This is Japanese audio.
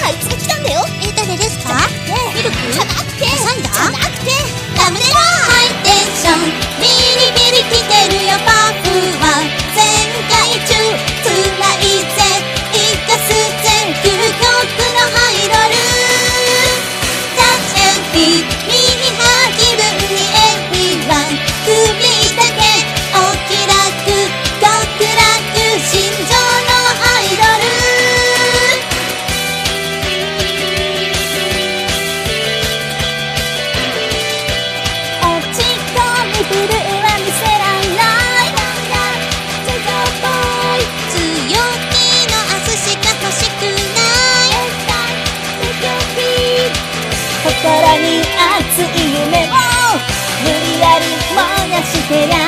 あいつが来たんだよ。誰ですか？ミルク？じゃなくてサイダー？じゃなくてラムネだ。ハイテンションビリビリ来てるよ。パフは全開中。つらいぜ生かすぜ究極のハイロール。タッチアンピー右端気分にエビワン首だけお気楽極楽心情のアイドル。落ち込みフルは見せらんない強気の明日しか欲しくない心に熱い夢を無理やり燃やしてりゃ